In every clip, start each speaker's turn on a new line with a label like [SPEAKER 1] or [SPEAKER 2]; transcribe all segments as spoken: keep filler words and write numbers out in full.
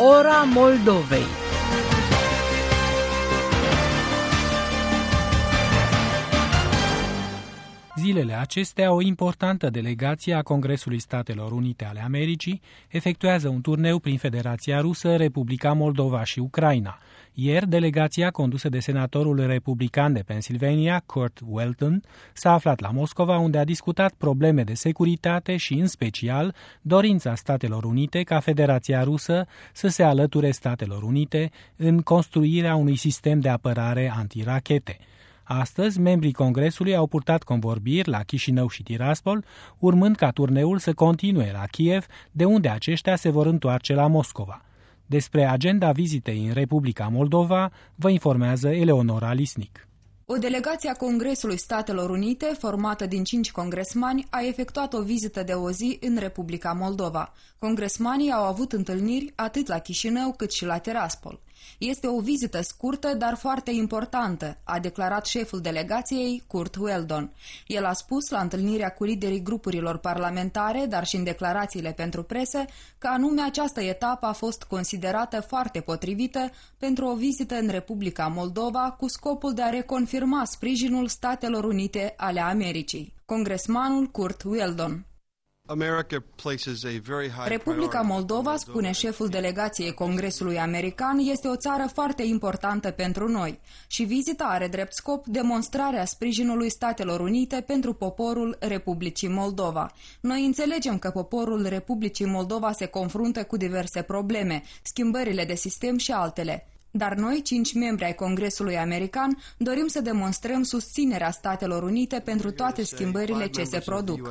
[SPEAKER 1] Ora Moldovei. Zilele acestea, o importantă delegație a Congresului Statelor Unite ale Americii efectuează un turneu prin Federația Rusă, Republica Moldova și Ucraina. Ieri, delegația condusă de senatorul republican de Pennsylvania, Kurt Welton, s-a aflat la Moscova, unde a discutat probleme de securitate și, în special, dorința Statelor Unite ca Federația Rusă să se alăture Statelor Unite în construirea unui sistem de apărare antirachete. Astăzi, membrii Congresului au purtat convorbiri la Chișinău și Tiraspol, urmând ca turneul să continue la Kiev, de unde aceștia se vor întoarce la Moscova. Despre agenda vizitei în Republica Moldova vă informează Eleonora Lisnic.
[SPEAKER 2] O delegație a Congresului Statelor Unite, formată din cinci congresmani, a efectuat o vizită de o zi în Republica Moldova. Congresmanii au avut întâlniri atât la Chișinău cât și la Tiraspol. Este o vizită scurtă, dar foarte importantă, a declarat șeful delegației, Kurt Weldon. El a spus la întâlnirea cu liderii grupurilor parlamentare, dar și în declarațiile pentru presă, că anume această etapă a fost considerată foarte potrivită pentru o vizită în Republica Moldova cu scopul de a reconfirma sprijinul Statelor Unite ale Americii. Congresmanul Kurt Weldon. Republica Moldova, spune șeful delegației Congresului American, este o țară foarte importantă pentru noi și vizita are drept scop demonstrarea sprijinului Statelor Unite pentru poporul Republicii Moldova. Noi înțelegem că poporul Republicii Moldova se confruntă cu diverse probleme, schimbările de sistem și altele. Dar noi, cinci membri ai Congresului American, dorim să demonstrăm susținerea Statelor Unite pentru toate schimbările ce se produc.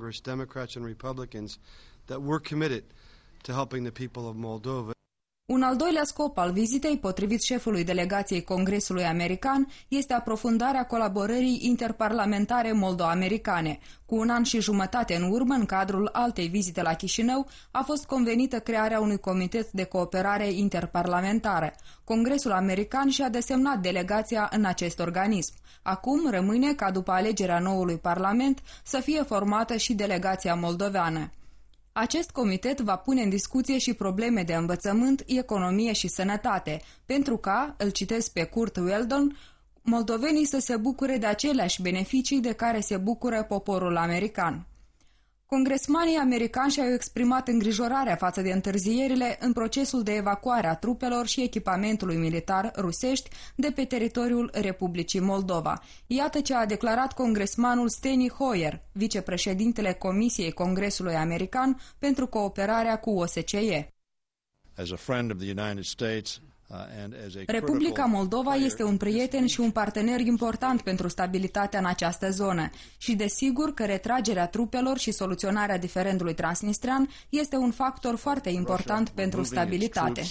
[SPEAKER 2] Un al doilea scop al vizitei, potrivit șefului delegației Congresului American, este aprofundarea colaborării interparlamentare moldo-americane. Cu un an și jumătate în urmă, în cadrul altei vizite la Chișinău, a fost convenită crearea unui comitet de cooperare interparlamentară. Congresul American și-a desemnat delegația în acest organism. Acum rămâne ca după alegerea noului parlament să fie formată și delegația moldoveană. Acest comitet va pune în discuție și probleme de învățământ, economie și sănătate, pentru ca, îl citesc pe Kurt Weldon, moldovenii să se bucure de aceleași beneficii de care se bucură poporul american. Congresmanii americani și-au exprimat îngrijorarea față de întârzierile în procesul de evacuare a trupelor și echipamentului militar rusești de pe teritoriul Republicii Moldova. Iată ce a declarat congresmanul Steny Hoyer, vicepreședintele Comisiei Congresului American pentru cooperarea cu O S C E.
[SPEAKER 3] As a friend of the United States,
[SPEAKER 2] Republica Moldova este un prieten și un partener important pentru stabilitatea în această zonă și desigur că retragerea trupelor și soluționarea diferendului transnistrean este un factor foarte important pentru stabilitate.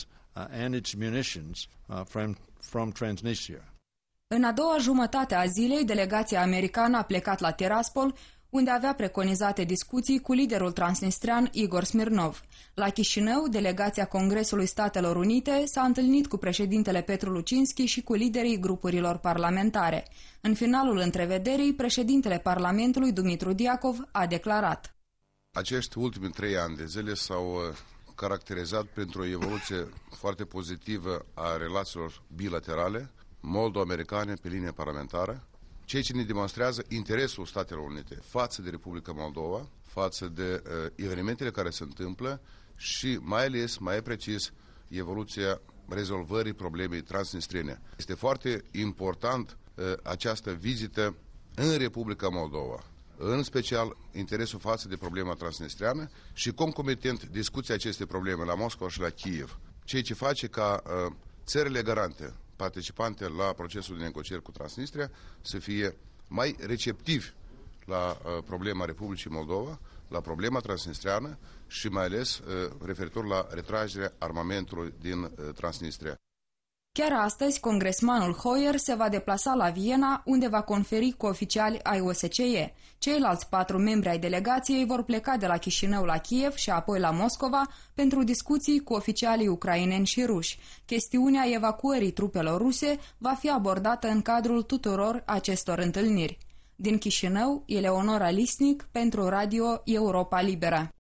[SPEAKER 2] În a doua jumătate a zilei, delegația americană a plecat la Tiraspol, unde avea preconizate discuții cu liderul transnistrean Igor Smirnov. La Chișinău, delegația Congresului Statelor Unite s-a întâlnit cu președintele Petru Lucinski și cu liderii grupurilor parlamentare. În finalul întrevederii, președintele Parlamentului, Dumitru Diacov, a declarat:
[SPEAKER 4] Acești ultimi trei ani de zile s-au caracterizat printr-o evoluție foarte pozitivă a relațiilor bilaterale, moldo-americane pe linie parlamentară, ceea ce ne demonstrează interesul Statelor Unite față de Republica Moldova, față de uh, evenimentele care se întâmplă și mai ales, mai precis, evoluția rezolvării problemei transnistrene. Este foarte important uh, această vizită în Republica Moldova, în special interesul față de problema transnistreană și concomitent discuția acestei probleme la Moscova și la Kiev, ceea ce face ca uh, țările garante participante la procesul de negocieri cu Transnistria să fie mai receptivi la uh, problema Republicii Moldova, la problema transnistreană și mai ales uh, referitor la retragerea armamentului din uh, Transnistria.
[SPEAKER 2] Chiar astăzi, congresmanul Hoyer se va deplasa la Viena, unde va conferi cu oficiali ai O S C E. Ceilalți patru membri ai delegației vor pleca de la Chișinău la Kiev și apoi la Moscova pentru discuții cu oficialii ucraineni și ruși. Chestiunea evacuării trupelor ruse va fi abordată în cadrul tuturor acestor întâlniri. Din Chișinău, Eleonora Lisnic pentru Radio Europa Liberă.